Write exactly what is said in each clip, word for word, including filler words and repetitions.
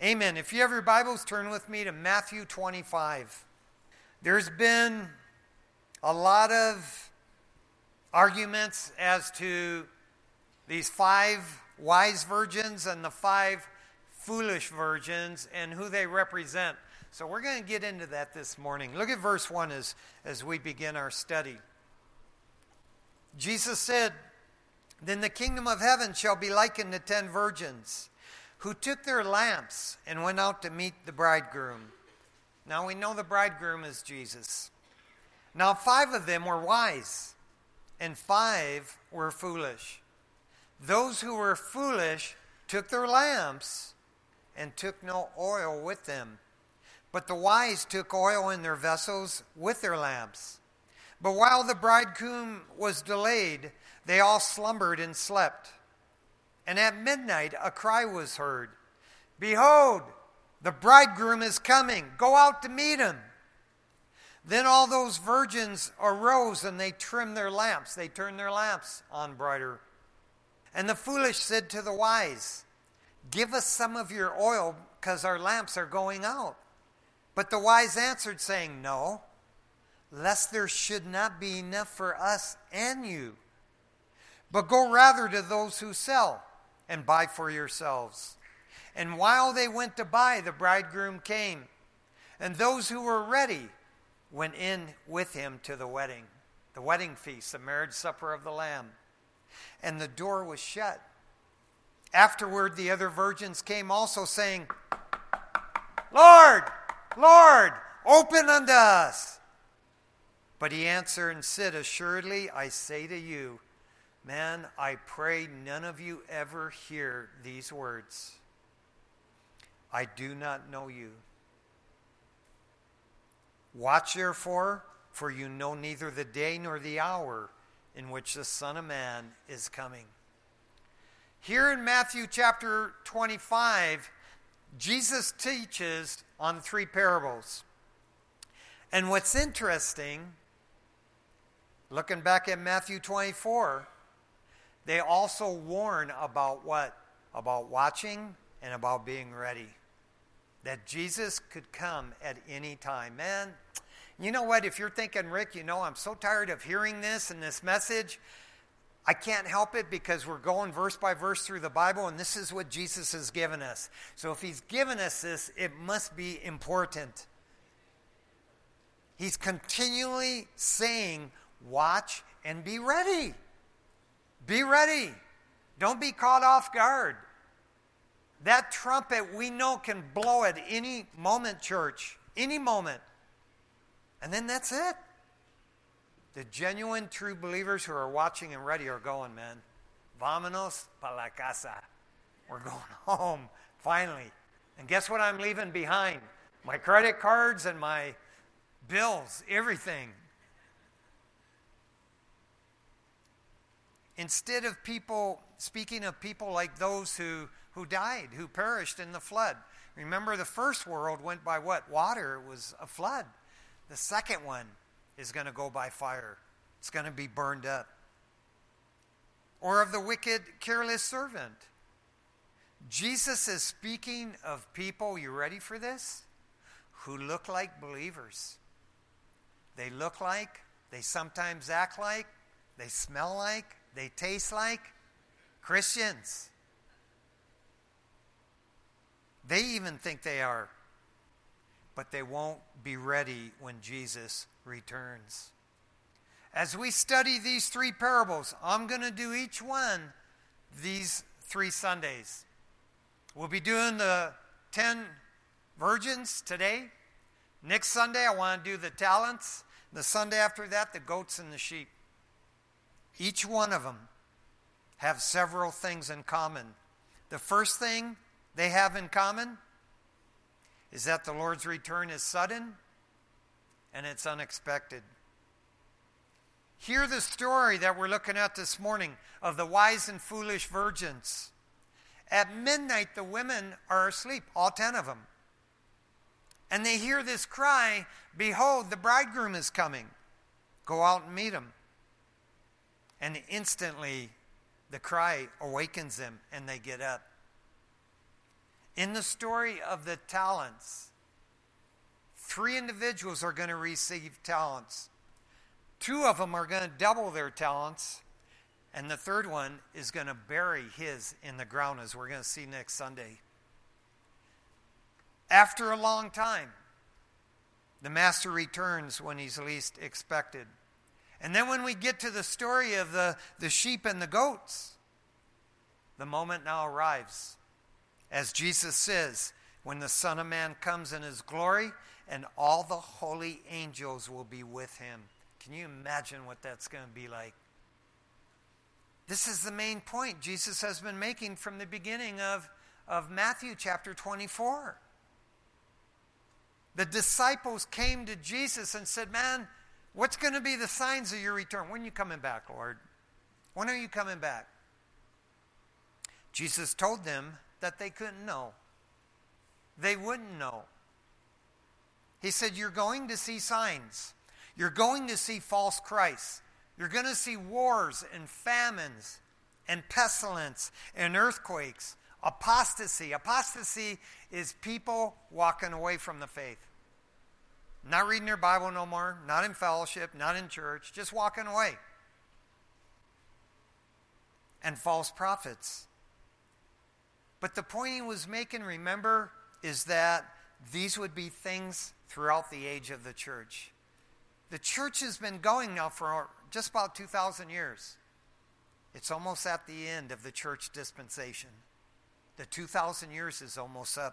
Amen. If you have your Bibles, turn with me to Matthew twenty-five. There's been a lot of arguments as to these five wise virgins and the five foolish virgins and who they represent. So we're going to get into that this morning. Look at verse one as, as we begin our study. Jesus said, "Then the kingdom of heaven shall be likened to ten virgins, who took their lamps and went out to meet the bridegroom." Now we know the bridegroom is Jesus. "Now five of them were wise, and five were foolish. Those who were foolish took their lamps and took no oil with them. But the wise took oil in their vessels with their lamps. But while the bridegroom was delayed, they all slumbered and slept. And at midnight a cry was heard, 'Behold, the bridegroom is coming. Go out to meet him.' Then all those virgins arose and they trimmed their lamps." They turned their lamps on brighter. "And the foolish said to the wise, 'Give us some of your oil, because our lamps are going out.' But the wise answered, saying, 'No, lest there should not be enough for us and you. But go rather to those who sell and buy for yourselves.' And while they went to buy, the bridegroom came, and those who were ready went in with him to the wedding," the wedding feast, the marriage supper of the Lamb. "And the door was shut. Afterward, the other virgins came also, saying, 'Lord, Lord, open unto us.' But he answered and said, 'Assuredly, I say to you, man, I pray none of you ever hear these words. I do not know you. Watch therefore, for you know neither the day nor the hour in which the Son of Man is coming.'" Here in Matthew chapter twenty-five, Jesus teaches on three parables. And what's interesting, looking back at Matthew twenty-four, they also warn about what? About watching and about being ready. That Jesus could come at any time. Man, you know what? If you're thinking, "Rick, you know, I'm so tired of hearing this and this message," I can't help it, because we're going verse by verse through the Bible, and this is what Jesus has given us. So if he's given us this, it must be important. He's continually saying, watch and be ready. Be ready. Don't be caught off guard. That trumpet we know can blow at any moment, church. Any moment. And then that's it. The genuine, true believers who are watching and ready are going, man. Vámonos pa la casa. We're going home, finally. And guess what I'm leaving behind? My credit cards and my bills, everything. Instead of people, speaking of people like those who, who died, who perished in the flood. Remember, the first world went by what? Water. It was a flood. The second one is going to go by fire. It's going to be burned up. Or of the wicked, careless servant. Jesus is speaking of people, you ready for this? Who look like believers. They look like, they sometimes act like, they smell like, they taste like Christians. They even think they are. But they won't be ready when Jesus returns. As we study these three parables, I'm going to do each one these three Sundays. We'll be doing the ten virgins today. Next Sunday, I want to do the talents. The Sunday after that, the goats and the sheep. Each one of them have several things in common. The first thing they have in common is that the Lord's return is sudden and it's unexpected. Hear the story that we're looking at this morning of the wise and foolish virgins. At midnight, the women are asleep, all ten of them. And they hear this cry, "Behold, the bridegroom is coming. Go out and meet him." And instantly, the cry awakens them and they get up. In the story of the talents, three individuals are going to receive talents. Two of them are going to double their talents, and the third one is going to bury his in the ground, as we're going to see next Sunday. After a long time, the master returns when he's least expected. And then when we get to the story of the, the sheep and the goats, the moment now arrives. As Jesus says, when the Son of Man comes in his glory, and all the holy angels will be with him. Can you imagine what that's going to be like? This is the main point Jesus has been making from the beginning of, of Matthew chapter twenty-four. The disciples came to Jesus and said, man, what's going to be the signs of your return? When are you coming back, Lord? When are you coming back? Jesus told them that they couldn't know. They wouldn't know. He said, you're going to see signs. You're going to see false Christs. You're going to see wars and famines and pestilence and earthquakes. Apostasy. Apostasy is people walking away from the faith. Not reading their Bible no more, not in fellowship, not in church, just walking away. And false prophets. But the point he was making, remember, is that these would be things throughout the age of the church. The church has been going now for just about two thousand years. It's almost at the end of the church dispensation. The two thousand years is almost up.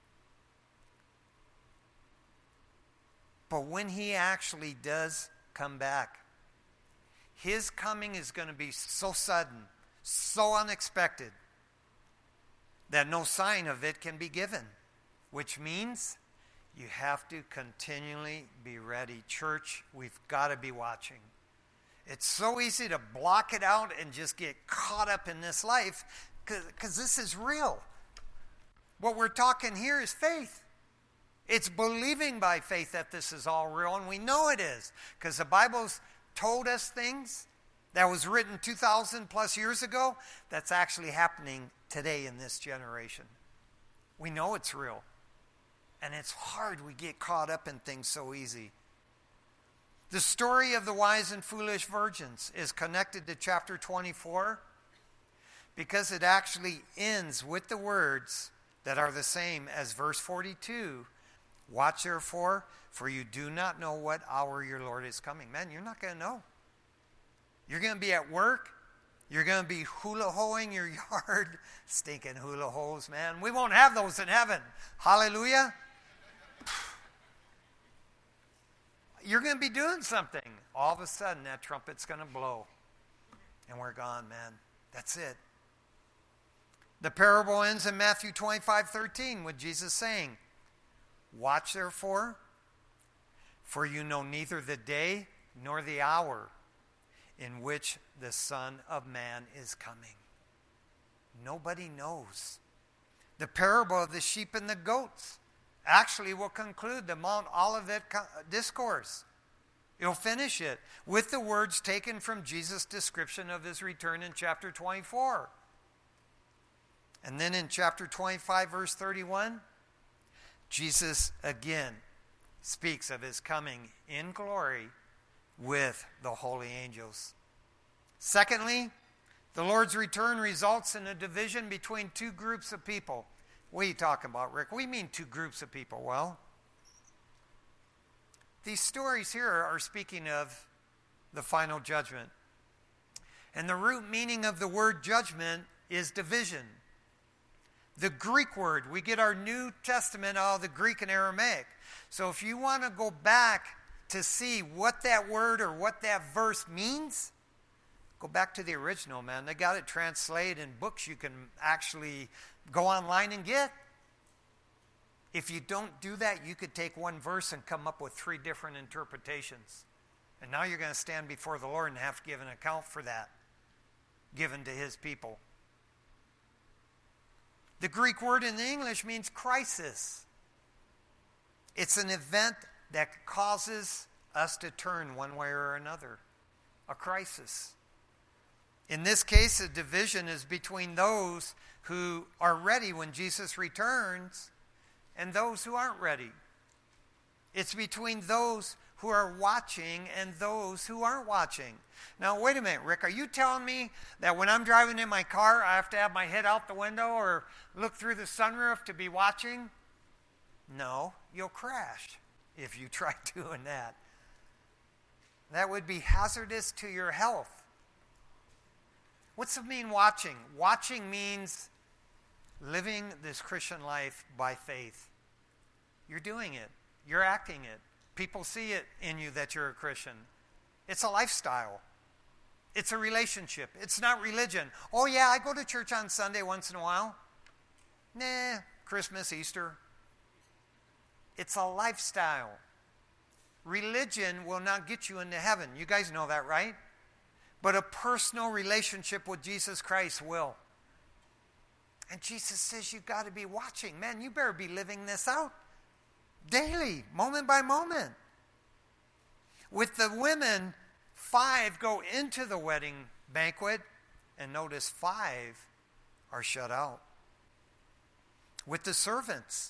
But when he actually does come back, his coming is going to be so sudden, so unexpected, that no sign of it can be given. Which means you have to continually be ready. Church, we've got to be watching. It's so easy to block it out and just get caught up in this life because this is real. What we're talking here is faith. It's believing by faith that this is all real, and we know it is because the Bible's told us things that was written two thousand plus years ago that's actually happening today in this generation. We know it's real. And it's hard we get caught up in things so easy. The story of the wise and foolish virgins is connected to chapter twenty-four because it actually ends with the words that are the same as verse forty-two. Watch therefore, for you do not know what hour your Lord is coming. Man, you're not going to know. You're going to be at work. You're going to be hula-hoeing your yard. Stinking hula hoes, man. We won't have those in heaven. Hallelujah. You're going to be doing something. All of a sudden, that trumpet's going to blow. And we're gone, man. That's it. The parable ends in Matthew twenty-five thirteen with Jesus saying, watch therefore, for you know neither the day nor the hour in which the Son of Man is coming. Nobody knows. The parable of the sheep and the goats actually will conclude the Mount Olivet discourse. It'll finish it with the words taken from Jesus' description of his return in chapter twenty-four. And then in chapter twenty-five, verse thirty-one, Jesus again speaks of his coming in glory with the holy angels. Secondly, the Lord's return results in a division between two groups of people. What are you talking about, Rick? We mean two groups of people. Well, these stories here are speaking of the final judgment. And the root meaning of the word judgment is division. The Greek word, we get our New Testament out of the Greek and Aramaic. So if you want to go back to see what that word or what that verse means, go back to the original, man. They got it translated in books you can actually go online and get. If you don't do that, you could take one verse and come up with three different interpretations. And now you're going to stand before the Lord and have to give an account for that, given to his people. The Greek word in the English means crisis. It's an event that causes us to turn one way or another. A crisis. In this case, the division is between those who are ready when Jesus returns and those who aren't ready. It's between those who are watching and those who aren't watching. Now, wait a minute, Rick. Are you telling me that when I'm driving in my car, I have to have my head out the window or look through the sunroof to be watching? No, you'll crash if you try doing that. That would be hazardous to your health. What's it mean, watching? Watching means living this Christian life by faith. You're doing it. You're acting it. People see it in you that you're a Christian. It's a lifestyle. It's a relationship. It's not religion. Oh yeah, I go to church on Sunday once in a while. Nah, Christmas, Easter. It's a lifestyle. Religion will not get you into heaven. You guys know that, right? But a personal relationship with Jesus Christ will. And Jesus says you've got to be watching. Man, you better be living this out daily, moment by moment. With the women, five go into the wedding banquet, and notice five are shut out. With the servants,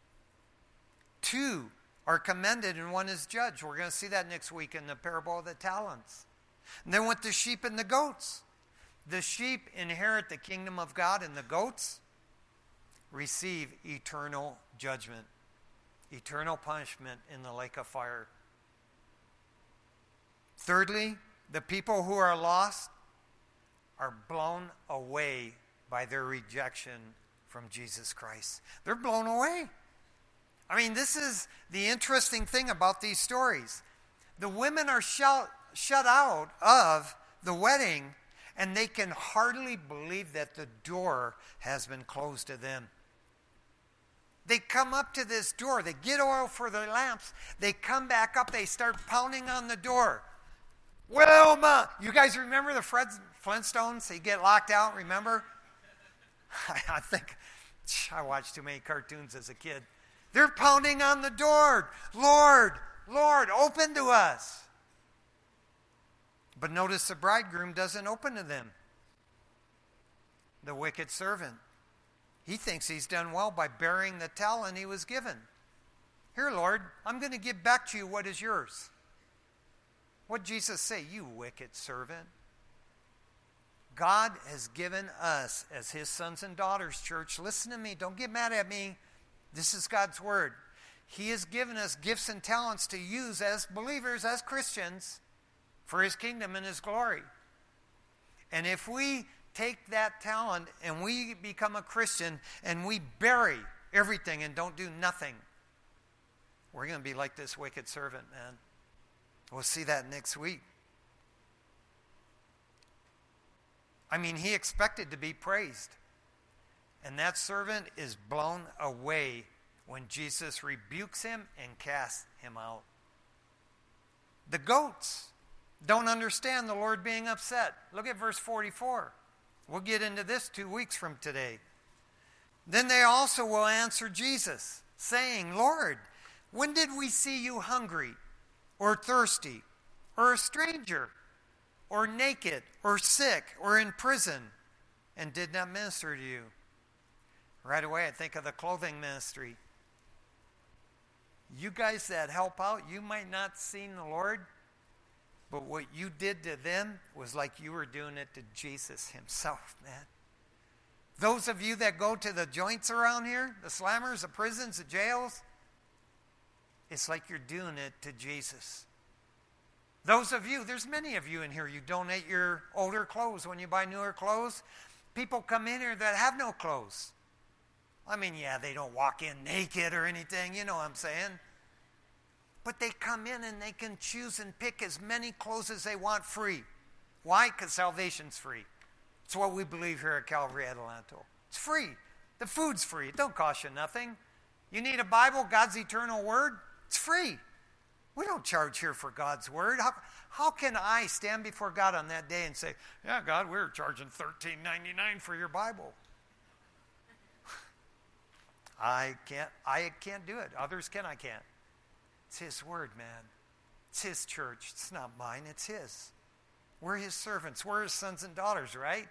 two are commended and one is judged. We're going to see that next week in the parable of the talents. And then with the sheep and the goats, the sheep inherit the kingdom of God and the goats receive eternal judgment, eternal punishment in the lake of fire. Thirdly, the people who are lost are blown away by their rejection from Jesus Christ. They're blown away. I mean, this is the interesting thing about these stories. The women are shut, shut out of the wedding, and they can hardly believe that the door has been closed to them. They come up to this door. They get oil for their lamps. They come back up. They start pounding on the door. Wilma! You guys remember the Fred Flintstones? They get locked out, remember? I think I watched too many cartoons as a kid. They're pounding on the door. Lord, Lord, open to us. But notice the bridegroom doesn't open to them. The wicked servant. He thinks he's done well by bearing the talent he was given. Here, Lord, I'm going to give back to you what is yours. What did Jesus say? You wicked servant. God has given us as his sons and daughters, church. Listen to me. Don't get mad at me. This is God's word. He has given us gifts and talents to use as believers, as Christians, for his kingdom and his glory. And if we take that talent and we become a Christian and we bury everything and don't do nothing, we're going to be like this wicked servant, man. We'll see that next week. I mean, he expected to be praised. And that servant is blown away when Jesus rebukes him and casts him out. The goats don't understand the Lord being upset. Look at verse forty-four. We'll get into this two weeks from today. Then they also will answer Jesus, saying, Lord, when did we see you hungry, or thirsty, or a stranger, or naked, or sick, or in prison, and did not minister to you? Right away, I think of the clothing ministry. You guys that help out, you might not have seen the Lord, but what you did to them was like you were doing it to Jesus himself, man. Those of you that go to the joints around here, the slammers, the prisons, the jails, it's like you're doing it to Jesus. Those of you, there's many of you in here, you donate your older clothes when you buy newer clothes. People come in here that have no clothes. I mean, yeah, they don't walk in naked or anything, you know what I'm saying. But they come in and they can choose and pick as many clothes as they want free. Why? Because salvation's free. It's what we believe here at Calvary Adelanto. It's free. The food's free. It don't cost you nothing. You need a Bible, God's eternal word? It's free. We don't charge here for God's word. How, how can I stand before God on that day and say, yeah, God, we're charging thirteen ninety-nine for your Bible? I can't, I can't do it. Others can, I can't. It's his word, man. It's his church. It's not mine. It's his. We're his servants. We're his sons and daughters, right?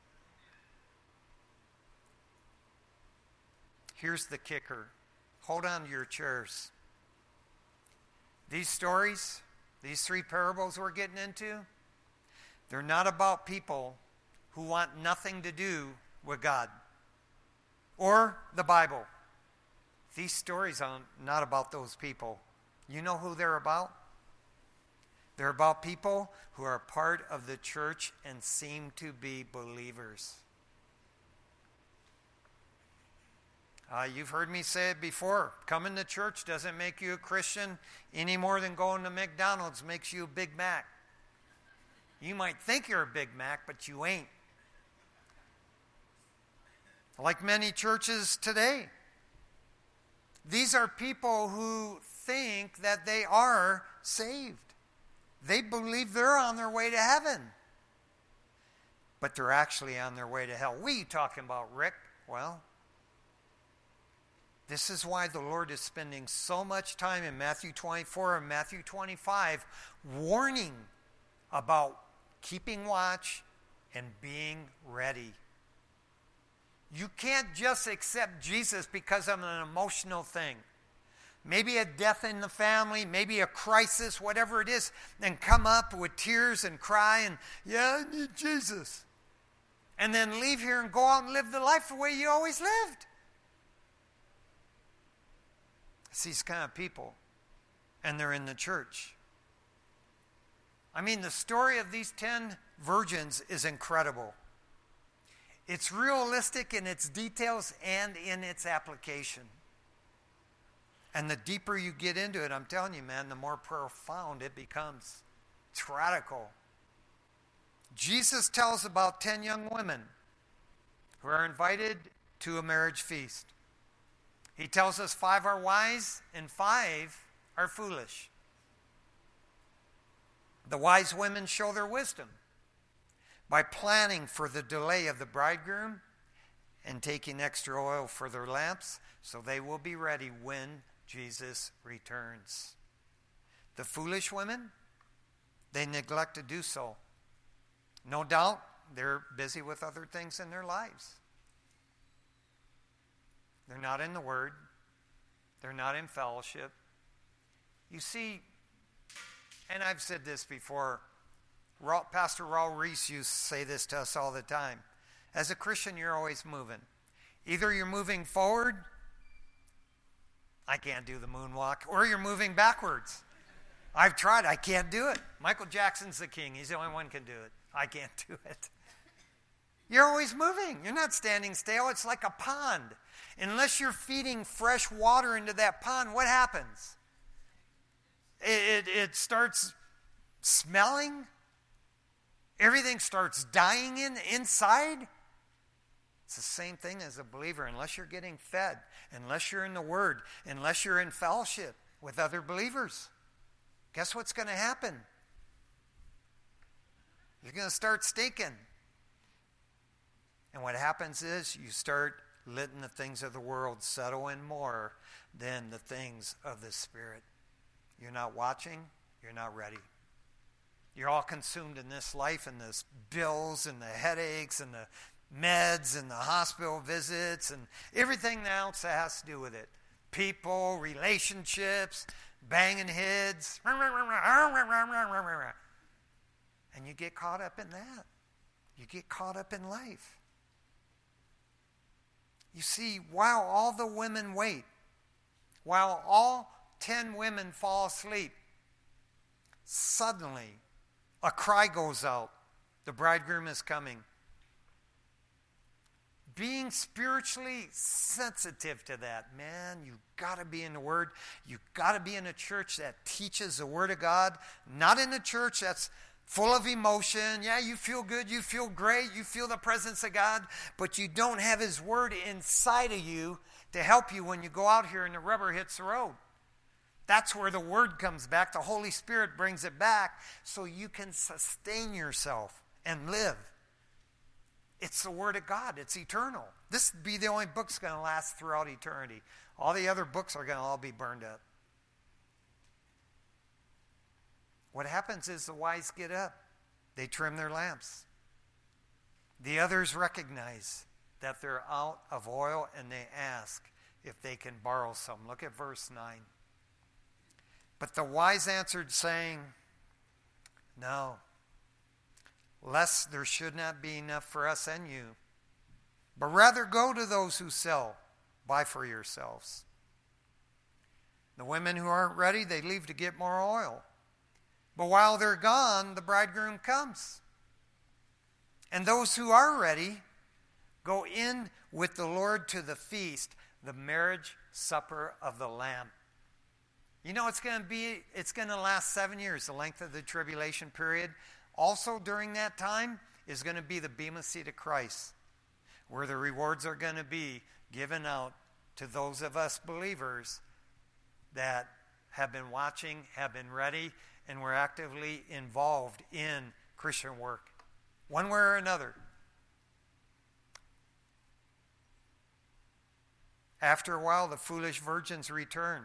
Here's the kicker. Hold on to your chairs. These stories, these three parables we're getting into, they're not about people who want nothing to do with God or the Bible. These stories are not about those people. You know who they're about? They're about people who are part of the church and seem to be believers. Uh, you've heard me say it before. Coming to church doesn't make you a Christian any more than going to McDonald's makes you a Big Mac. You might think you're a Big Mac, but you ain't. Like many churches today, these are people who think that they are saved. They believe they're on their way to heaven, but they're actually on their way to hell. What are you talking about, Rick? Well, this is why the Lord is spending so much time in Matthew twenty-four and Matthew twenty-five warning about keeping watch and being ready. You can't just accept Jesus because of an emotional thing. Maybe a death in the family, maybe a crisis, whatever it is, and come up with tears and cry and, yeah, I need Jesus. And then leave here and go out and live the life the way you always lived. It's these kind of people, and they're in the church. I mean, the story of these ten virgins is incredible. It's realistic in its details and in its application. And the deeper you get into it, I'm telling you, man, the more profound it becomes. It's radical. Jesus tells about ten young women who are invited to a marriage feast. He tells us five are wise and five are foolish. The wise women show their wisdom by planning for the delay of the bridegroom and taking extra oil for their lamps so they will be ready when Jesus returns. The foolish women, they neglect to do so. No doubt they're busy with other things in their lives. They're not in the Word. They're not in fellowship. You see, and I've said this before, Pastor Raul Reese used to say this to us all the time. As a Christian, you're always moving. Either you're moving forward, I can't do the moonwalk, or you're moving backwards. I've tried, I can't do it. Michael Jackson's the king. He's the only one who can do it. I can't do it. You're always moving. You're not standing still. It's like a pond. Unless you're feeding fresh water into that pond, what happens? It, it, it starts smelling. Everything starts dying in inside. It's the same thing as a believer. Unless you're getting fed, unless you're in the Word, unless you're in fellowship with other believers, guess what's going to happen? You're going to start stinking. And what happens is you start letting the things of the world settle in more than the things of the Spirit. You're not watching. You're not ready. You're all consumed in this life and this bills and the headaches and the meds and the hospital visits and everything else that has to do with it. People, relationships, banging heads. And you get caught up in that. You get caught up in life. You see, while all the women wait, while all ten women fall asleep, suddenly a cry goes out. The bridegroom is coming. Being spiritually sensitive to that, man, you've got to be in the Word. You've got to be in a church that teaches the Word of God, not in a church that's full of emotion. Yeah, you feel good, you feel great, you feel the presence of God, but you don't have His Word inside of you to help you when you go out here and the rubber hits the road. That's where the Word comes back. The Holy Spirit brings it back so you can sustain yourself and live. It's the Word of God. It's eternal. This would be the only book that's going to last throughout eternity. All the other books are going to all be burned up. What happens is the wise get up. they trim their lamps. The others recognize that they're out of oil, and they ask if they can borrow some. Look at verse nine. But the wise answered, saying, no, lest there should not be enough for us and you, but rather go to those who sell, buy for yourselves. The women who aren't ready, they leave to get more oil. But while they're gone, the bridegroom comes. And those who are ready go in with the Lord to the feast, the marriage supper of the Lamb. You know, it's going to be, it's going to last seven years, the length of the tribulation period. Also during that time is going to be the Bema seat of Christ, where the rewards are going to be given out to those of us believers that have been watching, have been ready, and were actively involved in Christian work, one way or another. After a while, the foolish virgins return.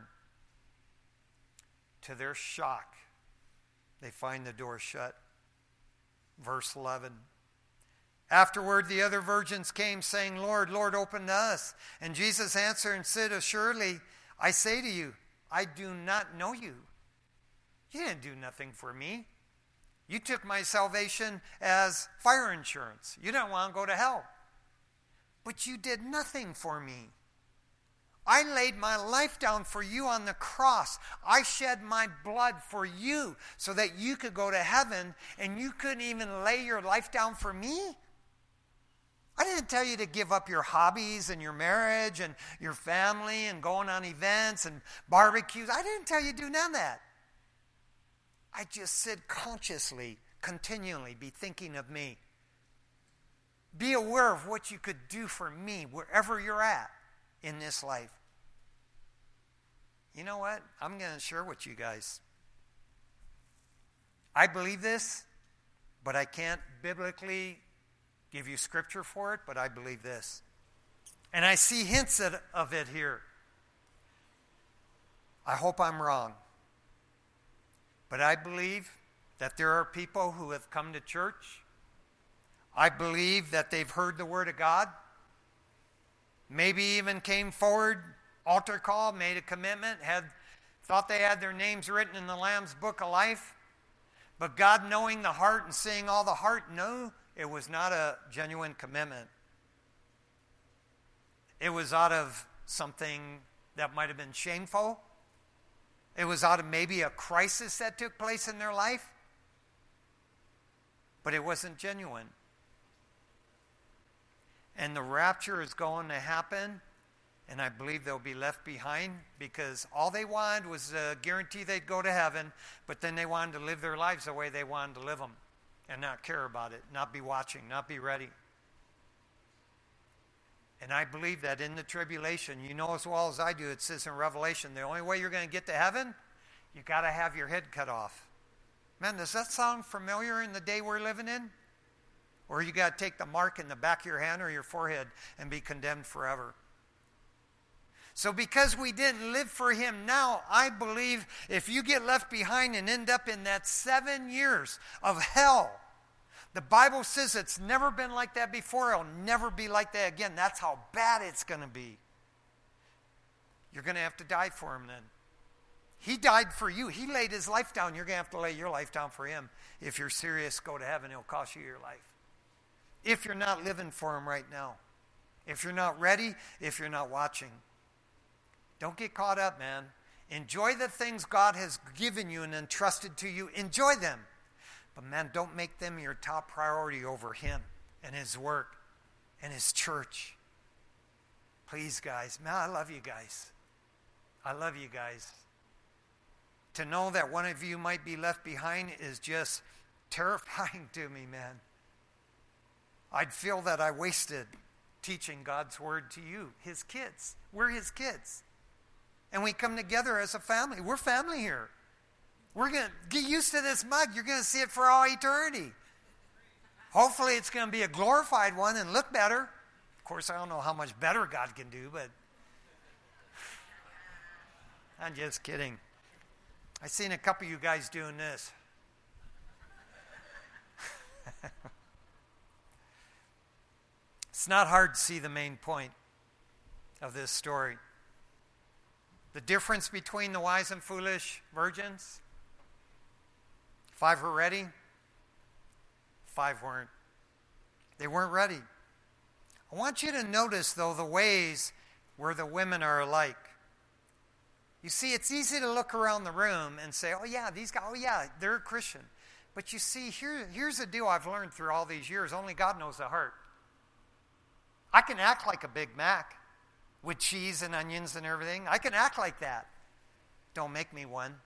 To their shock, they find the door shut. Verse eleven. Afterward, the other virgins came, saying, Lord, Lord, open to us. And Jesus answered and said, assuredly, I say to you, I do not know you. You didn't do nothing for me. You took my salvation as fire insurance. You didn't want to go to hell. But you did nothing for me. I laid my life down for you on the cross. I shed my blood for you so that you could go to heaven, and you couldn't even lay your life down for me? I didn't tell you to give up your hobbies and your marriage and your family and going on events and barbecues. I didn't tell you to do none of that. I just said consciously, continually be thinking of me. Be aware of what you could do for me wherever you're at in this life. You know what? I'm going to share with you guys. I believe this, but I can't biblically give you scripture for it, but I believe this. And I see hints of it here. I hope I'm wrong. But I believe that there are people who have come to church. I believe that they've heard the word of God. Maybe even came forward, altar call, made a commitment, had thought they had their names written in the Lamb's Book of Life. But God, knowing the heart and seeing all the heart, no, it was not a genuine commitment. It was out of something that might have been shameful. It was out of maybe a crisis that took place in their life. But it wasn't genuine. And the rapture is going to happen, and I believe they'll be left behind because all they wanted was a guarantee they'd go to heaven, but then they wanted to live their lives the way they wanted to live them and not care about it, not be watching, not be ready. And I believe that in the tribulation, you know as well as I do, it says in Revelation, the only way you're going to get to heaven, you got to have your head cut off. Man, does that sound familiar in the day we're living in? Or you got to take the mark in the back of your hand or your forehead and be condemned forever. So because we didn't live for him now, I believe if you get left behind and end up in that seven years of hell, the Bible says it's never been like that before. It'll never be like that again. That's how bad it's going to be. You're going to have to die for him then. He died for you. He laid his life down. You're going to have to lay your life down for him. If you're serious, go to heaven. It'll cost you your life. If you're not living for him right now. If you're not ready, if you're not watching. Don't get caught up, man. Enjoy the things God has given you and entrusted to you. Enjoy them. But man, don't make them your top priority over him and his work and his church. Please, guys. Man, I love you guys. I love you guys. To know that one of you might be left behind is just terrifying to me, man. I'd feel that I wasted teaching God's word to you, his kids. We're his kids. And we come together as a family. We're family here. We're going to get used to this mug. You're going to see it for all eternity. Hopefully it's going to be a glorified one and look better. Of course, I don't know how much better God can do, but I'm just kidding. I've seen a couple of you guys doing this. It's not hard to see the main point of this story. The difference between the wise and foolish virgins: five were ready, five weren't. They weren't ready. I want you to notice, though, the ways where the women are alike. You see, it's easy to look around the room and say, oh yeah, these guys, oh yeah, they're a Christian. But you see, here, here's the deal I've learned through all these years. Only God knows the heart. I can act like a Big Mac with cheese and onions and everything. I can act like that. Don't make me one.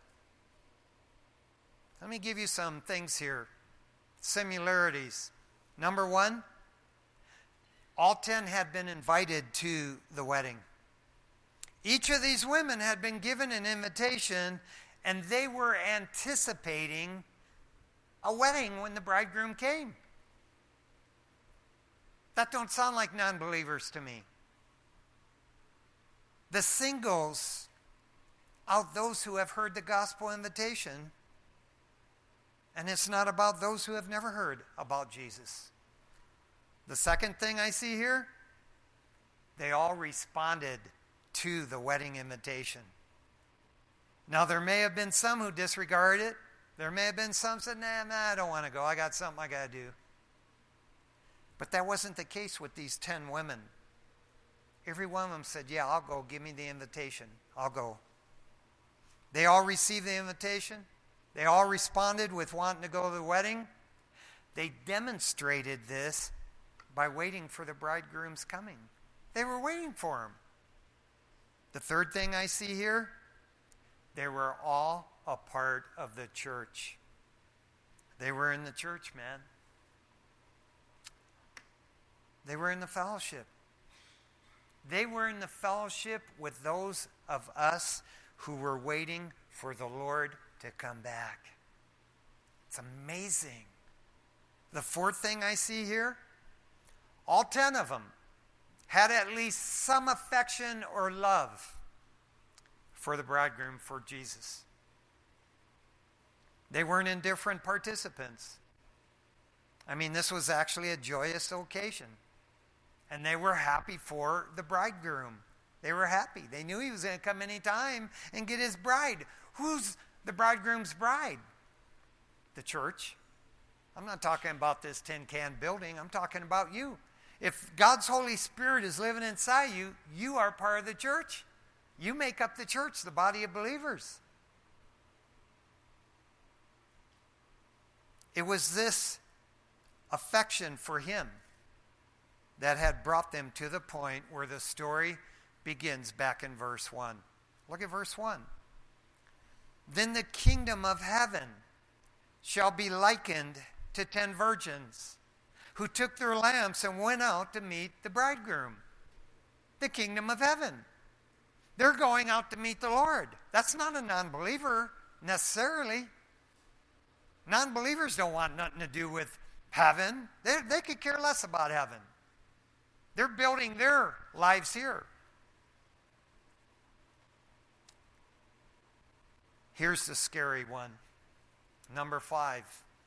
Let me give you some things here. Similarities. Number one, all ten had been invited to the wedding. Each of these women had been given an invitation, and they were anticipating a wedding when the bridegroom came. That don't sound like non-believers to me. The singles out those who have heard the gospel invitation, and it's not about those who have never heard about Jesus. The second thing I see here, they all responded to the wedding invitation. Now, there may have been some who disregarded it. There may have been some who said, nah, nah, I don't want to go. I got something I got to do. But that wasn't the case with these ten women. Every one of them said, yeah, I'll go. Give me the invitation. I'll go. They all received the invitation. They all responded with wanting to go to the wedding. They demonstrated this by waiting for the bridegroom's coming. They were waiting for him. The third thing I see here, they were all a part of the church. They were in the church, man. They were in the fellowship. They were in the fellowship with those of us who were waiting for the Lord to come back. It's amazing. The fourth thing I see here, all ten of them had at least some affection or love for the bridegroom, for Jesus. They weren't indifferent participants. I mean, this was actually a joyous occasion. And they were happy for the bridegroom. They were happy. They knew he was going to come anytime and get his bride. Who's the bridegroom's bride? The church. I'm not talking about this tin can building. I'm talking about you. If God's Holy Spirit is living inside you, you are part of the church. You make up the church, the body of believers. It was this affection for him that had brought them to the point where the story begins back in verse one. Look at verse one. Then the kingdom of heaven shall be likened to ten virgins who took their lamps and went out to meet the bridegroom. The kingdom of heaven. They're going out to meet the Lord. That's not a non-believer necessarily. Non-believers don't want nothing to do with heaven. They, they could care less about heaven. They're building their lives here. Here's the scary one. Number five.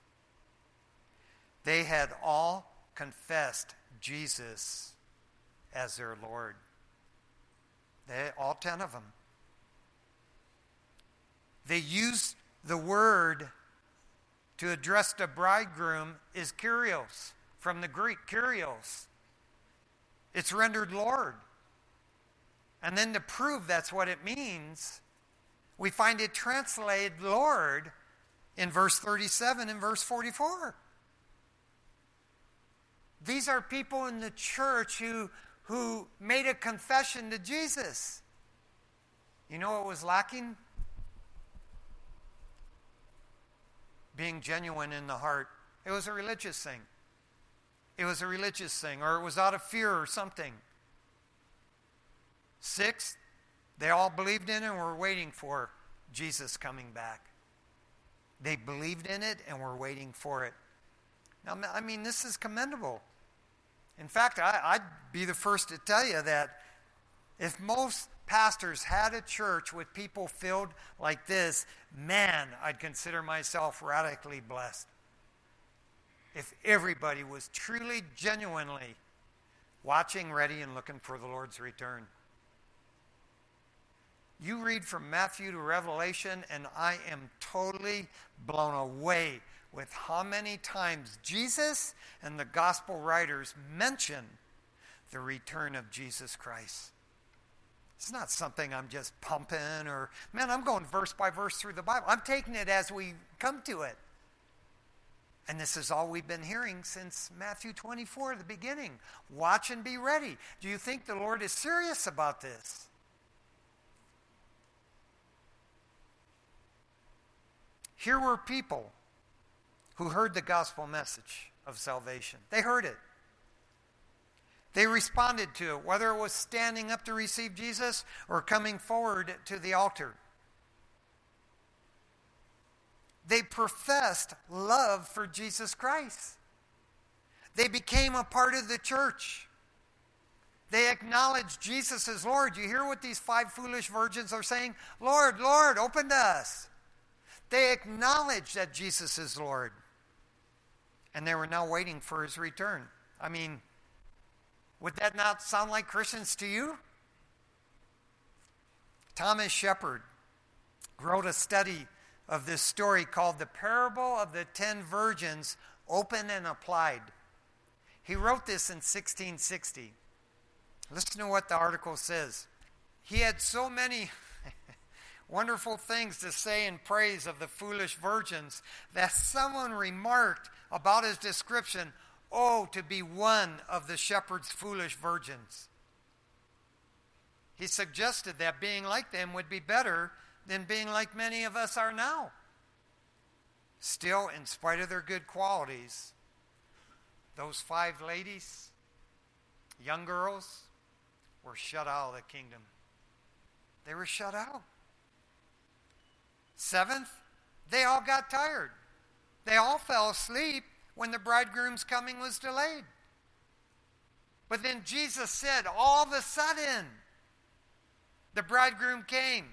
They had all confessed Jesus as their Lord. They, all ten of them. They used the word to address the bridegroom is Kyrios, from the Greek, Kyrios. It's rendered Lord. And then to prove that's what it means, we find it translated Lord in verse thirty-seven and verse forty-four. These are people in the church who, who made a confession to Jesus. You know what was lacking? Being genuine in the heart. It was a religious thing. It was a religious thing, or it was out of fear or something. Sixth, they all believed in it and were waiting for Jesus coming back. They believed in it and were waiting for it. Now, I mean, this is commendable. In fact, I, I'd be the first to tell you that if most pastors had a church with people filled like this, man, I'd consider myself radically blessed. If everybody was truly, genuinely watching, ready, and looking for the Lord's return. You read from Matthew to Revelation, and I am totally blown away with how many times Jesus and the gospel writers mention the return of Jesus Christ. It's not something I'm just pumping or, man, I'm going verse by verse through the Bible. I'm taking it as we come to it. And this is all we've been hearing since Matthew twenty-four, the beginning. Watch and be ready. Do you think the Lord is serious about this? Here were people who heard the gospel message of salvation. They heard it. They responded to it, whether it was standing up to receive Jesus or coming forward to the altar. They professed love for Jesus Christ. They became a part of the church. They acknowledged Jesus as Lord. You hear what these five foolish virgins are saying? Lord, Lord, open to us. They acknowledged that Jesus is Lord. And they were now waiting for his return. I mean, would that not sound like Christians to you? Thomas Shepard wrote a study of this story called The Parable of the Ten Virgins, Open and Applied. He wrote this in sixteen sixty. Listen to what the article says. He had so many wonderful things to say in praise of the foolish virgins that someone remarked about his description, "Oh, to be one of the shepherd's foolish virgins." He suggested that being like them would be better than being like many of us are now. Still, in spite of their good qualities, those five ladies, young girls, were shut out of the kingdom. They were shut out. Seventh, they all got tired. They all fell asleep when the bridegroom's coming was delayed. But then Jesus said, all of a sudden, the bridegroom came.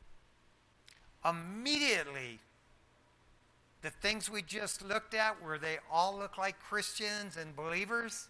Immediately, the things we just looked at, where they all look like Christians and believers,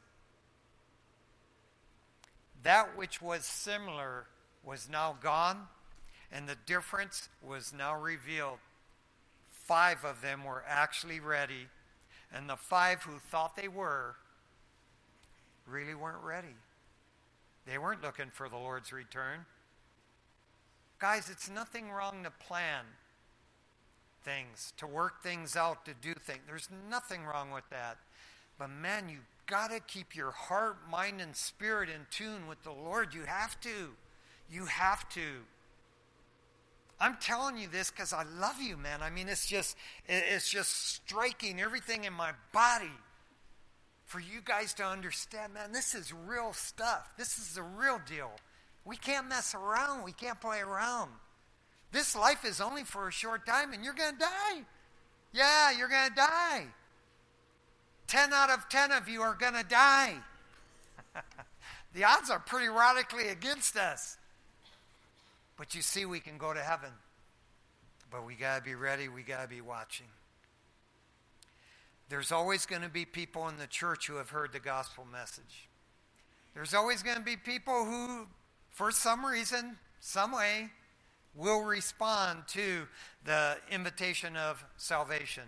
that which was similar was now gone, and the difference was now revealed. Five of them were actually ready, and the five who thought they were really weren't ready. They weren't looking for the Lord's return. Guys, it's nothing wrong to plan things, to work things out, to do things. There's nothing wrong with that. But man, you got to keep your heart, mind, and spirit in tune with the Lord. You have to. You have to. I'm telling you this because I love you, man. I mean, it's just, it's just striking everything in my body for you guys to understand, man, this is real stuff. This is the real deal. We can't mess around. We can't play around. This life is only for a short time, and you're going to die. Yeah, you're going to die. Ten out of ten of you are going to die. The odds are pretty radically against us. But you see, we can go to heaven. But we got to be ready. We got to be watching. There's always going to be people in the church who have heard the gospel message. There's always going to be people who, for some reason, some way, will respond to the invitation of salvation.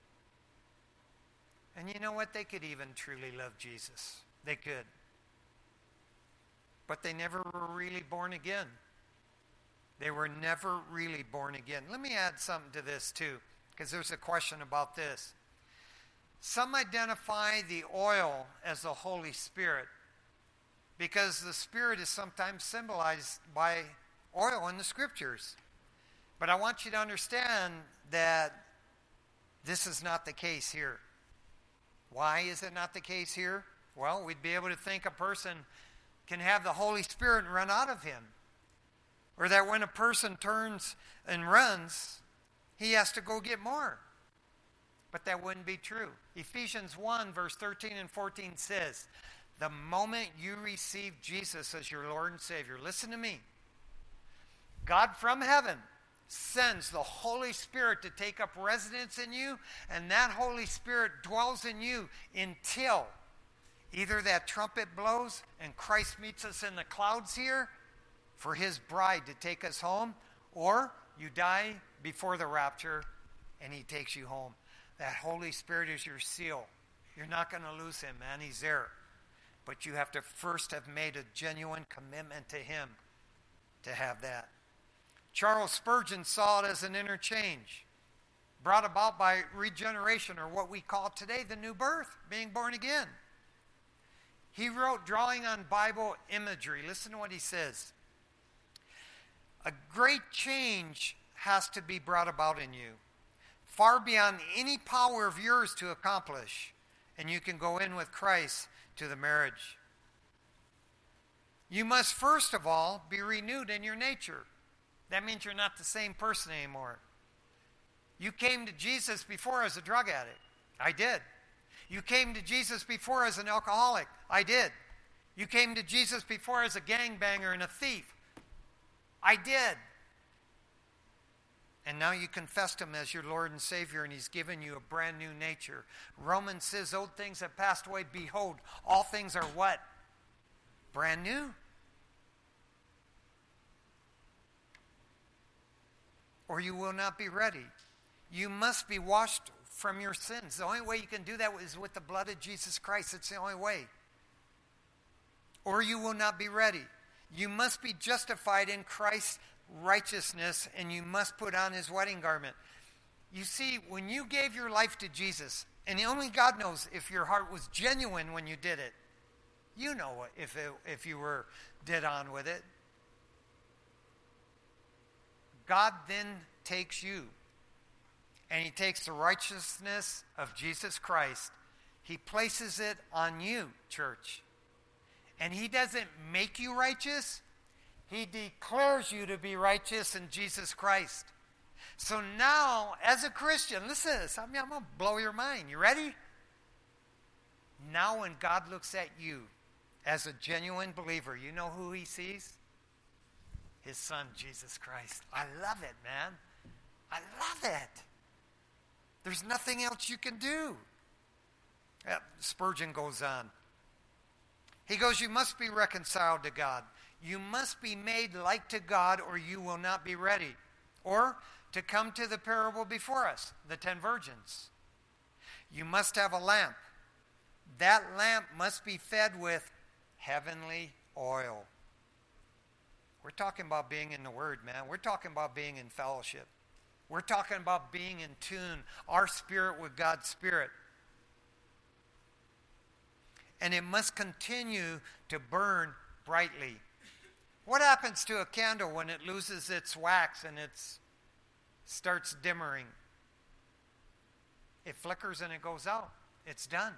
And you know what? They could even truly love Jesus. They could. But they never were really born again. They were never really born again. Let me add something to this too, because there's a question about this. Some identify the oil as the Holy Spirit because the Spirit is sometimes symbolized by oil in the Scriptures. But I want you to understand that this is not the case here. Why is it not the case here? Well, we'd be able to think a person can have the Holy Spirit and run out of him. Or that when a person turns and runs, he has to go get more. But that wouldn't be true. Ephesians one, verse thirteen and fourteen says, the moment you receive Jesus as your Lord and Savior, listen to me, God from heaven sends the Holy Spirit to take up residence in you, and that Holy Spirit dwells in you until, Either that trumpet blows and Christ meets us in the clouds here for his bride to take us home, or you die before the rapture and he takes you home. That Holy Spirit is your seal. You're not going to lose him, man. He's there. But you have to first have made a genuine commitment to him to have that. Charles Spurgeon saw it as an interchange brought about by regeneration, or what we call today the new birth, being born again. He wrote, drawing on Bible imagery, listen to what he says. A great change has to be brought about in you, far beyond any power of yours to accomplish, and you can go in with Christ to the marriage. You must first of all be renewed in your nature. That means you're not the same person anymore. You came to Jesus before as a drug addict. I did. You came to Jesus before as an alcoholic. I did. You came to Jesus before as a gangbanger and a thief. I did. And now you confessed him as your Lord and Savior, and he's given you a brand new nature. Romans says, old things have passed away. Behold, all things are what? Brand new. Or you will not be ready. You must be washed from your sins. The only way you can do that is with the blood of Jesus Christ. It's the only way. Or you will not be ready. You must be justified in Christ's righteousness, and you must put on his wedding garment. You see, when you gave your life to Jesus, and only God knows if your heart was genuine when you did it. You know if it, if you were dead on with it. God then takes you, and he takes the righteousness of Jesus Christ. He places it on you, church. And he doesn't make you righteous. He declares you to be righteous in Jesus Christ. So now, as a Christian, listen to this. I mean, I'm going to blow your mind. You ready? Now when God looks at you as a genuine believer, you know who he sees? His son, Jesus Christ. I love it, man. I love it. There's nothing else you can do. Yeah, Spurgeon goes on. He goes, you must be reconciled to God. You must be made like to God, or you will not be ready. Or to come to the parable before us, the ten virgins. You must have a lamp. That lamp must be fed with heavenly oil. We're talking about being in the Word, man. We're talking about being in fellowship. We're talking about being in tune, our spirit with God's Spirit. And it must continue to burn brightly. What happens to a candle when it loses its wax and it starts dimmering? It flickers and it goes out. It's done.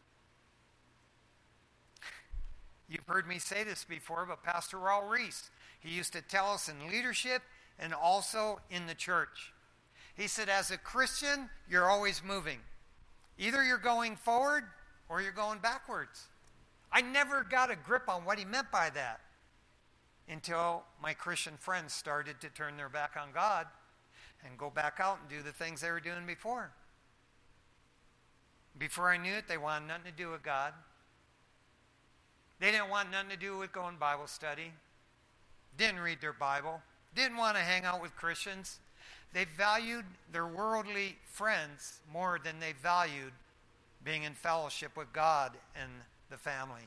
You've heard me say this before, but Pastor Raul Reese, he used to tell us in leadership and also in the church. He said, as a Christian, you're always moving. Either you're going forward or you're going backwards. I never got a grip on what he meant by that until my Christian friends started to turn their back on God and go back out and do the things they were doing before. Before I knew it, they wanted nothing to do with God. They didn't want nothing to do with going Bible study. Didn't read their Bible. Didn't want to hang out with Christians. They valued their worldly friends more than they valued being in fellowship with God and the family.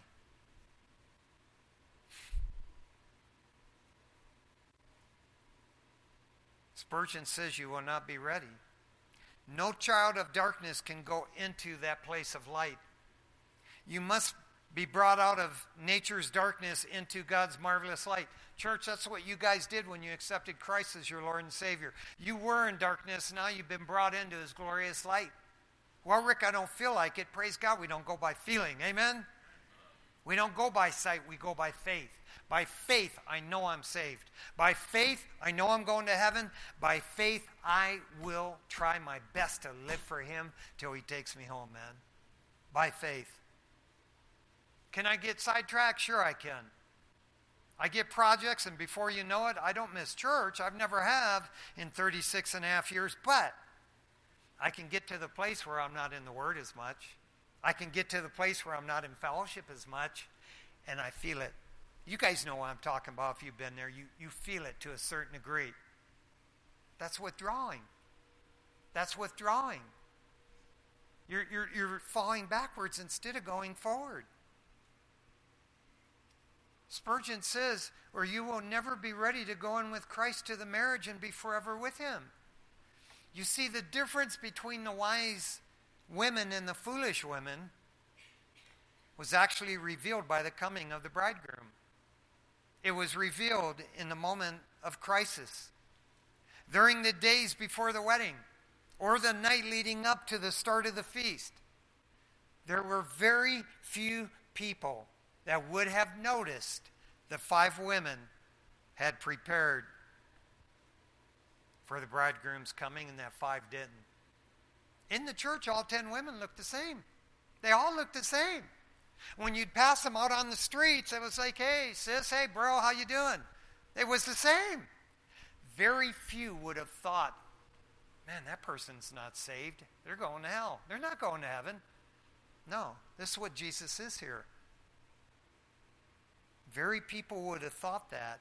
Spurgeon says you will not be ready. No child of darkness can go into that place of light. You must be brought out of nature's darkness into God's marvelous light. Church, that's what you guys did when you accepted Christ as your Lord and Savior. You were in darkness, now you've been brought into his glorious light. Well, Rick, I don't feel like it. Praise God, we don't go by feeling. Amen? We don't go by sight, we go by faith. By faith, I know I'm saved. By faith, I know I'm going to heaven. By faith, I will try my best to live for him till he takes me home, man. By faith. Can I get sidetracked? Sure I can. I get projects, and before you know it, I don't miss church. I've never have in thirty-six and a half years, but I can get to the place where I'm not in the Word as much. I can get to the place where I'm not in fellowship as much, and I feel it. You guys know what I'm talking about if you've been there. You, you feel it to a certain degree. That's withdrawing. That's withdrawing. You're, you're, you're falling backwards instead of going forward. Spurgeon says, or you will never be ready to go in with Christ to the marriage and be forever with him. You see, the difference between the wise women and the foolish women was actually revealed by the coming of the bridegroom. It was revealed in the moment of crisis, during the days before the wedding, or the night leading up to the start of the feast. There were very few people that would have noticed the five women had prepared for the bridegroom's coming, and that five didn't. In the church, all ten women looked the same. They all looked the same. When you'd pass them out on the streets, it was like, hey, sis, hey, bro, how you doing? It was the same. Very few would have thought, man, that person's not saved. They're going to hell. They're not going to heaven. No, this is what Jesus is here. Very people would have thought that.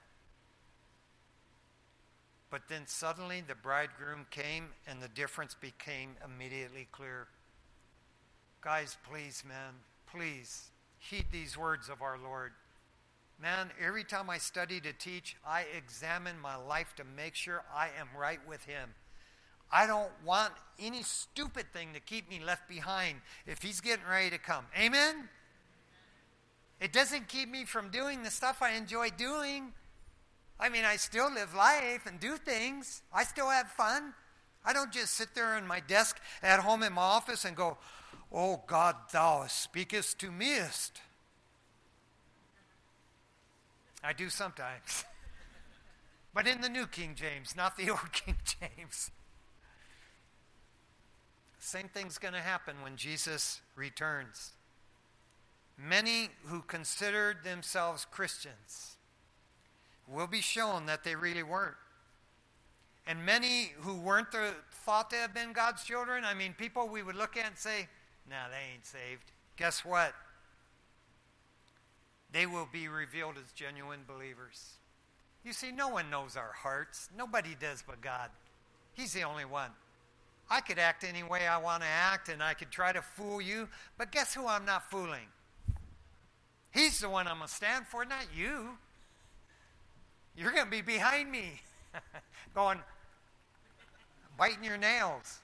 But then suddenly the bridegroom came and the difference became immediately clear. Guys, please, man, please heed these words of our Lord. Man, every time I study to teach, I examine my life to make sure I am right with him. I don't want any stupid thing to keep me left behind if he's getting ready to come. Amen? It doesn't keep me from doing the stuff I enjoy doing. I mean, I still live life and do things. I still have fun. I don't just sit there in my desk at home in my office and go, oh God, thou speakest to meest. I do sometimes. But in the New King James, not the old King James. Same thing's going to happen when Jesus returns. Many who considered themselves Christians will be shown that they really weren't. And many who weren't the, thought to have been God's children, I mean, people we would look at and say, nah, they ain't saved. Guess what? They will be revealed as genuine believers. You see, no one knows our hearts. Nobody does but God. He's the only one. I could act any way I want to act, and I could try to fool you, but guess who I'm not fooling? He's the one I'm going to stand for, not you. You're going to be behind me, going, biting your nails.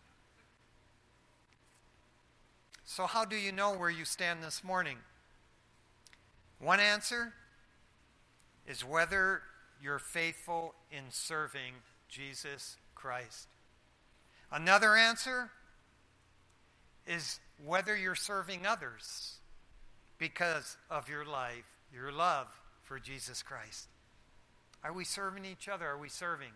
So how do you know where you stand this morning? One answer is whether you're faithful in serving Jesus Christ. Another answer is whether you're serving others because of your life, your love for Jesus Christ. Are we serving each other? Are we serving?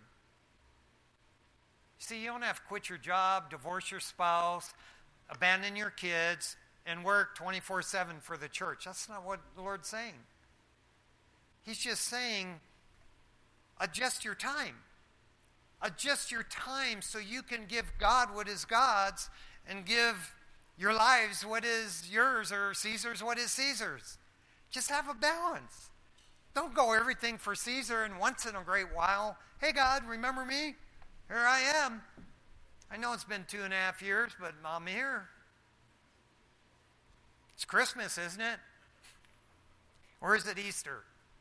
See, you don't have to quit your job, divorce your spouse, abandon your kids, and work twenty-four seven for the church. That's not what the Lord's saying. He's just saying, adjust your time. Adjust your time so you can give God what is God's and give your lives what is yours, or Caesar's what is Caesar's. Just have a balance. Don't go everything for Caesar and once in a great while, hey God, remember me? Here I am. I know it's been two and a half years, but I'm here. It's Christmas, isn't it? Or is it Easter?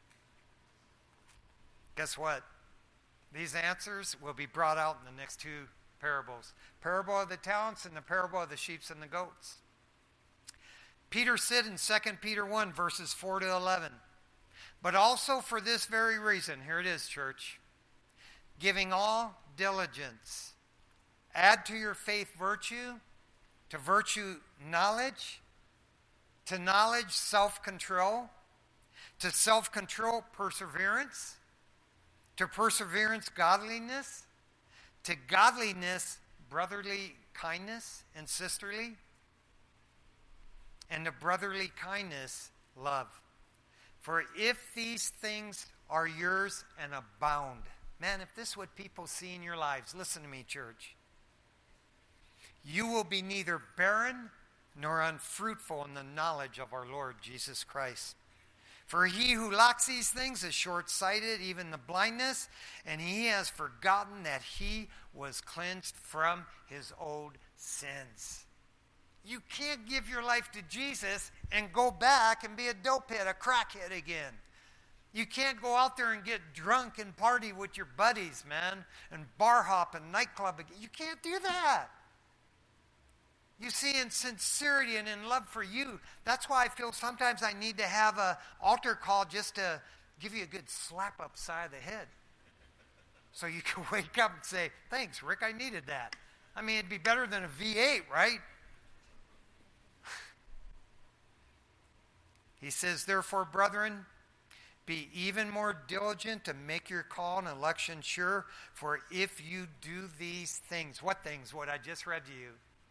Guess what? These answers will be brought out in the next two parables. Parable of the talents and the parable of the sheep and the goats. Peter said in Second Peter one, verses four to eleven, but also for this very reason, here it is, church, giving all diligence, add to your faith virtue, to virtue knowledge, to knowledge self-control, to self-control perseverance, to perseverance godliness, to godliness brotherly kindness and sisterly, and to brotherly kindness love. For if these things are yours and abound, man, if this is what people see in your lives, listen to me, church, you will be neither barren, nor unfruitful in the knowledge of our Lord Jesus Christ. For he who lacks these things is short-sighted, even the blindness, and he has forgotten that he was cleansed from his old sins. You can't give your life to Jesus and go back and be a dopehead, a crackhead again. You can't go out there and get drunk and party with your buddies, man, and bar hop and nightclub again. You can't do that. You see, in sincerity and in love for you, that's why I feel sometimes I need to have an altar call just to give you a good slap upside the head. So you can wake up and say, thanks, Rick, I needed that. I mean, it'd be better than a V eight, right? He says, therefore, brethren, be even more diligent to make your call and election sure, for if you do these things, what things? What I just read to you.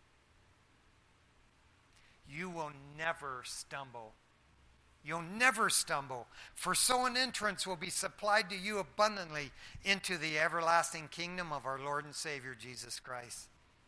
You will never stumble. You'll never stumble. For so an entrance will be supplied to you abundantly into the everlasting kingdom of our Lord and Savior, Jesus Christ.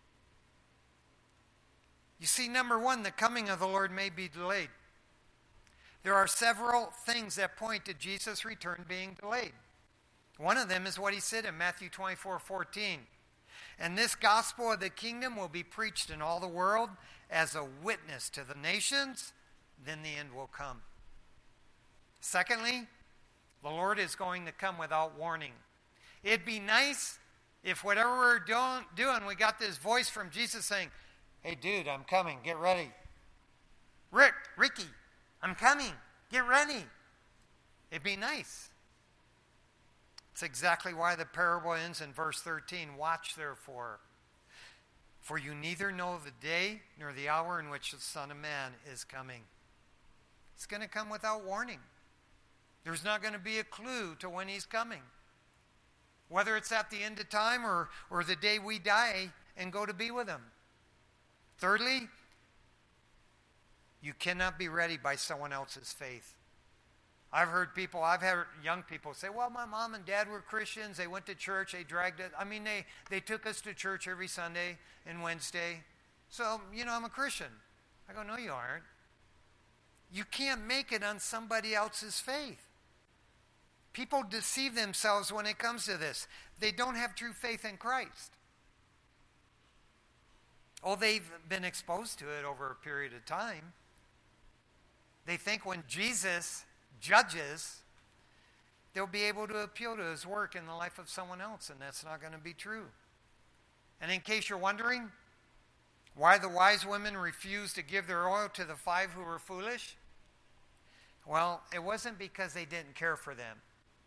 You see, number one, the coming of the Lord may be delayed. There are several things that point to Jesus' return being delayed. One of them is what he said in Matthew twenty-four fourteen. And this gospel of the kingdom will be preached in all the world as a witness to the nations, then the end will come. Secondly, the Lord is going to come without warning. It'd be nice if whatever we're doing, doing, we got this voice from Jesus saying, hey dude, I'm coming, get ready. Rick, Ricky, I'm coming, get ready. It'd be nice. It's exactly why the parable ends in verse thirteen. Watch therefore, for you neither know the day nor the hour in which the Son of Man is coming. It's going to come without warning. There's not going to be a clue to when he's coming. Whether it's at the end of time or, or the day we die and go to be with him. Thirdly, you cannot be ready by someone else's faith. I've heard people, I've had young people say, well, my mom and dad were Christians. They went to church. They dragged it. I mean, they, they took us to church every Sunday and Wednesday. So, you know, I'm a Christian. I go, no, you aren't. You can't make it on somebody else's faith. People deceive themselves when it comes to this. They don't have true faith in Christ. Oh, they've been exposed to it over a period of time. They think when Jesus judges, they'll be able to appeal to his work in the life of someone else, and that's not going to be true. And in case you're wondering why the wise women refused to give their oil to the five who were foolish, well, it wasn't because they didn't care for them.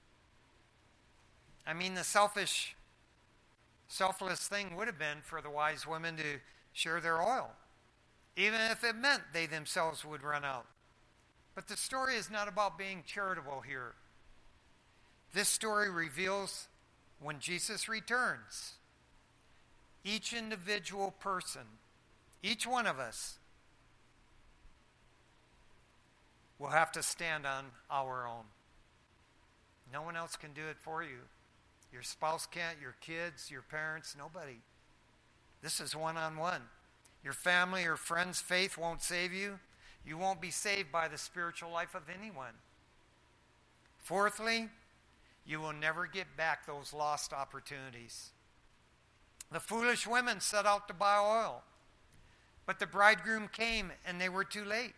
I mean, the selfish, selfless thing would have been for the wise women to share their oil, even if it meant they themselves would run out. But the story is not about being charitable here. This story reveals when Jesus returns, each individual person, each one of us, will have to stand on our own. No one else can do it for you. Your spouse can't, your kids, your parents, nobody. This is one-on-one. Your family or friends' faith won't save you. You won't be saved by the spiritual life of anyone. Fourthly, you will never get back those lost opportunities. The foolish women set out to buy oil, but the bridegroom came and they were too late.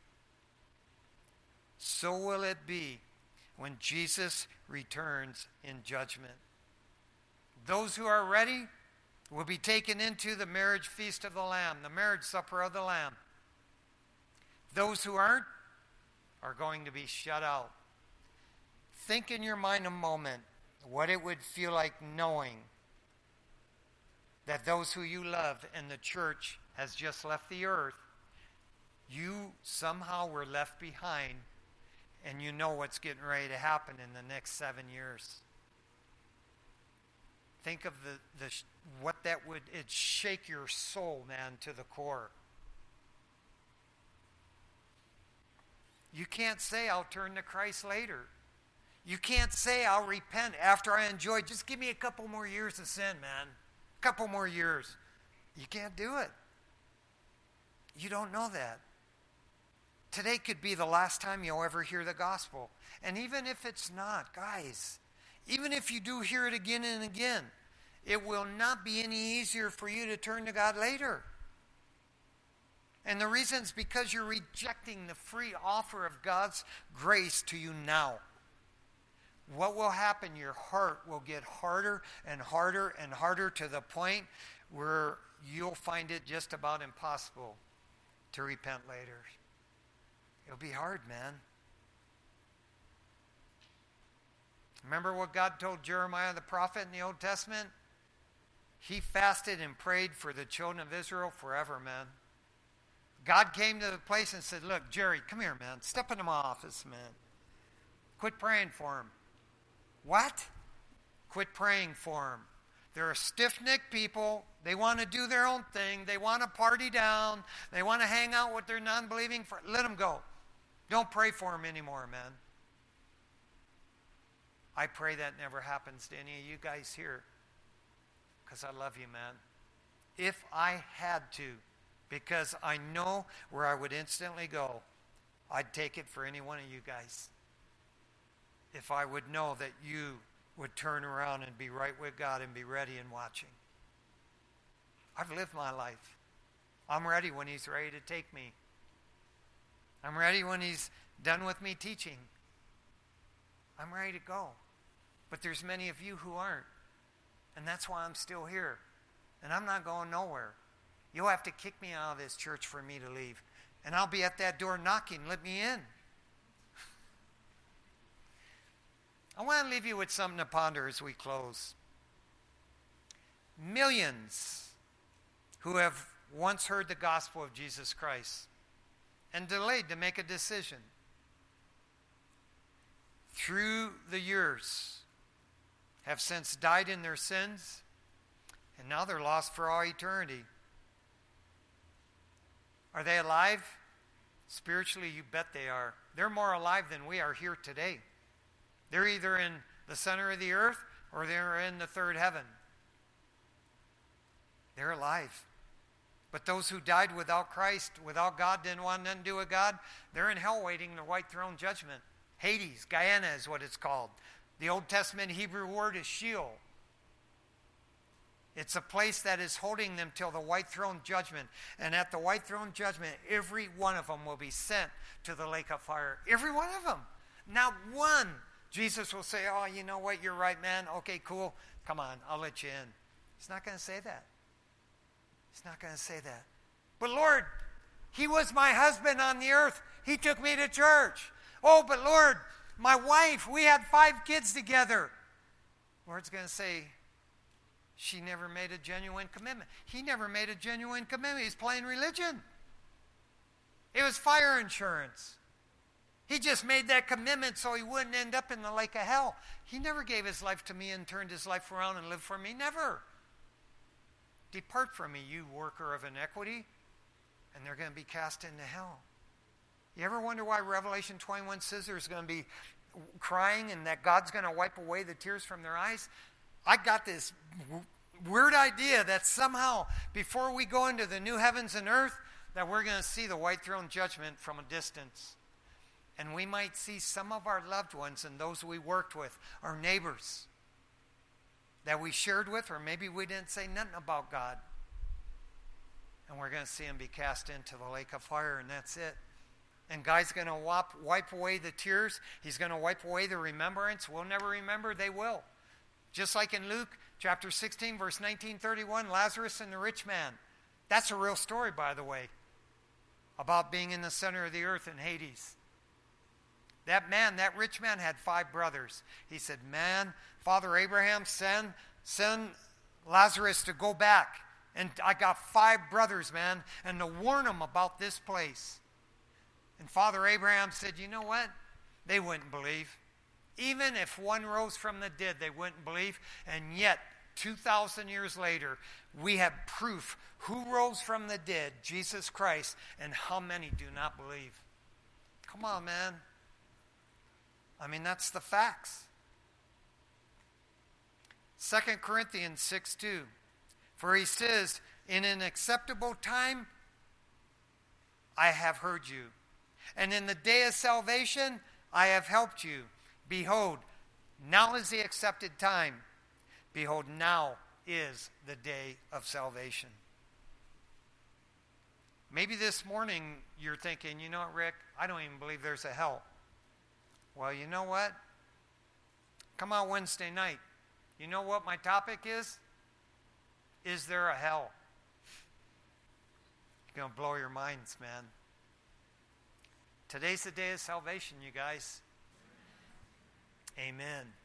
So will it be when Jesus returns in judgment. Those who are ready will be taken into the marriage feast of the Lamb, the marriage supper of the Lamb. Those who aren't are going to be shut out. Think in your mind a moment what it would feel like knowing that those who you love and the church has just left the earth, you somehow were left behind, and you know what's getting ready to happen in the next seven years. Think of the, the what that would, it'd shake your soul, man, to the core. You can't say, I'll turn to Christ later. You can't say, I'll repent after I enjoy. Just give me a couple more years of sin, man. A couple more years. You can't do it. You don't know that. Today could be the last time you'll ever hear the gospel. And even if it's not, guys, even if you do hear it again and again, it will not be any easier for you to turn to God later. And the reason is because you're rejecting the free offer of God's grace to you now. What will happen? Your heart will get harder and harder and harder to the point where you'll find it just about impossible to repent later. It'll be hard, man. Remember what God told Jeremiah the prophet in the Old Testament? He fasted and prayed for the children of Israel forever, man. God came to the place and said, look, Jerry, come here, man. Step into my office, man. Quit praying for him. What? Quit praying for him. They're stiff-necked people. They want to do their own thing. They want to party down. They want to hang out with their non-believing friends. Let them go. Don't pray for them anymore, man. I pray that never happens to any of you guys here because I love you, man. If I had to, because I know where I would instantly go, I'd take it for any one of you guys. If I would know that you would turn around and be right with God and be ready and watching. I've lived my life. I'm ready when he's ready to take me. I'm ready when he's done with me teaching. I'm ready to go. But there's many of you who aren't. And that's why I'm still here. And I'm not going nowhere. You'll have to kick me out of this church for me to leave. And I'll be at that door knocking. Let me in. I want to leave you with something to ponder as we close. Millions who have once heard the gospel of Jesus Christ and delayed to make a decision through the years have since died in their sins, and now they're lost for all eternity. Are they alive? Spiritually, you bet they are. They're more alive than we are here today. They're either in the center of the earth or they're in the third heaven. They're alive. But those who died without Christ, without God, didn't want nothing to do with God, they're in hell waiting the white throne judgment. Hades, Gehenna is what it's called. The Old Testament Hebrew word is Sheol. It's a place that is holding them till the white throne judgment. And at the white throne judgment, every one of them will be sent to the lake of fire. Every one of them. Not one. Jesus will say, oh, you know what, you're right, man. Okay, cool. Come on, I'll let you in. He's not going to say that. He's not going to say that. But Lord, he was my husband on the earth. He took me to church. Oh, but Lord, my wife, we had five kids together. Lord's going to say, she never made a genuine commitment. He never made a genuine commitment. He's playing religion. It was fire insurance. He just made that commitment so he wouldn't end up in the lake of hell. He never gave his life to me and turned his life around and lived for me. Never. Depart from me, you worker of iniquity, and they're going to be cast into hell. You ever wonder why Revelation twenty-one says there's going to be crying and that God's going to wipe away the tears from their eyes? I got this w- weird idea that somehow before we go into the new heavens and earth, that we're going to see the white throne judgment from a distance. And we might see some of our loved ones and those we worked with, our neighbors, that we shared with, or maybe we didn't say nothing about God. And we're going to see them be cast into the lake of fire, and that's it. And God's going to wipe, wipe away the tears. He's going to wipe away the remembrance. We'll never remember. They will. Just like in Luke chapter sixteen, verse nineteen thirty-one, Lazarus and the rich man. That's a real story, by the way, about being in the center of the earth in Hades. That man, that rich man, had five brothers. He said, man, Father Abraham, send, send Lazarus to go back. And I got five brothers, man, and to warn them about this place. And Father Abraham said, you know what? They wouldn't believe. Even if one rose from the dead, they wouldn't believe. And yet, two thousand years later, we have proof who rose from the dead, Jesus Christ, and how many do not believe. Come on, man. I mean, that's the facts. Second Corinthians six two. For he says, in an acceptable time, I have heard you. And in the day of salvation, I have helped you. Behold, now is the accepted time. Behold, now is the day of salvation. Maybe this morning you're thinking, you know what, Rick, I don't even believe there's a hell. Well, you know what? Come on Wednesday night. You know what my topic is? Is there a hell? It's going to blow your minds, man. Today's the day of salvation, you guys. Amen.